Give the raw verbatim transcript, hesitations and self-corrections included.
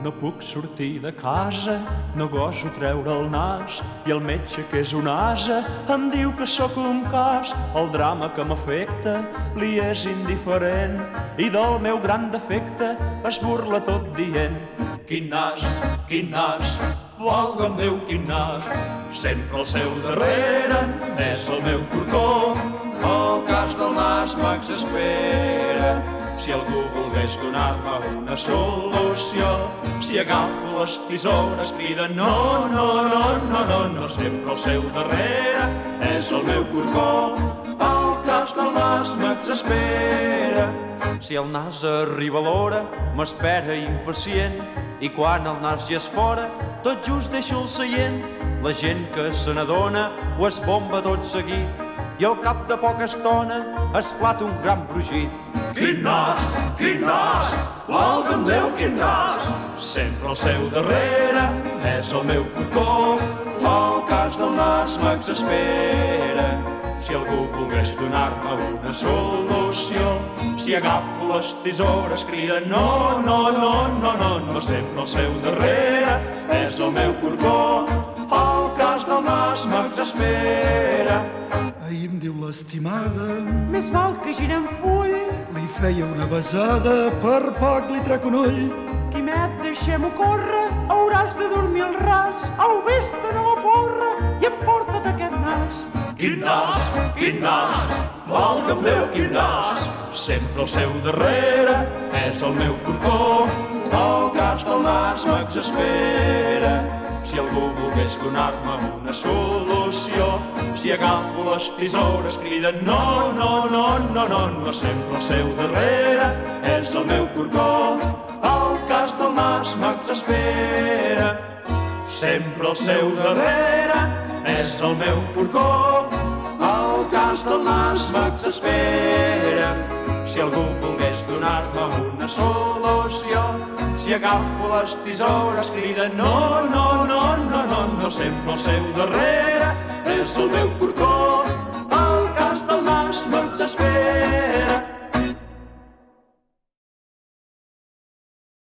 no puc sortir de casa, no goso treure el nas, i el metge, que és un ase, em diu que sóc un cas. El drama que m'afecta li és indiferent, i del meu gran defecte es burla tot dient: quin nas, quin nas, valga'm Déu, quin nas. Sempre al seu darrere és el meu corcó, el cas del nas m'exaspera. Si algú volgués donar-me una solució, si agafo les tisores crida no, no, no, no, no, no. Sempre al seu darrere és el meu corcó, el cas del nas m'exaspera. Si el nas arriba a l'hora, m'espera impacient, i quan el nas ja és fora, tot just deixo el seient. La gent que se n'adona ho es bomba tot seguit, i al cap de poca estona esclata un gran brugit. Quin nas, quin nas, valga'm Déu, quin nas. Sempre al seu darrere és el meu corcó, el cas del nas m'exaspera. Si algú volgués donar-me una solució, si agafo les tisores crida no, no, no, no, no, no. Sempre al seu darrere és el meu corcó, el cas del nas m'exaspera. Ahir em diu l'estimada, més val que girem full. li feia una besada, per poc li trec un ull. Quimet, deixem-ho córrer, hauràs de dormir al ras. Au, vés-te'n a la porra i emporta't aquest nas. Quin nas, quin nas, valga'm Déu, quin nas. Sempre al seu darrere és el meu corcó, el cas del nas m'exaspera. Si algú volgués donar-me una solució, si agafo les tisores crida no, no, no, no, no, no. Sempre al seu darrere és el meu corcó, el cas del nas m'exaspera. Sempre al seu darrere és el meu corcó, el cas del nas m'exaspera. Si algú volgués donar-me una solució, si agafo les tisores crida no, no, no, no, no, no. Sempre al seu darrere és el meu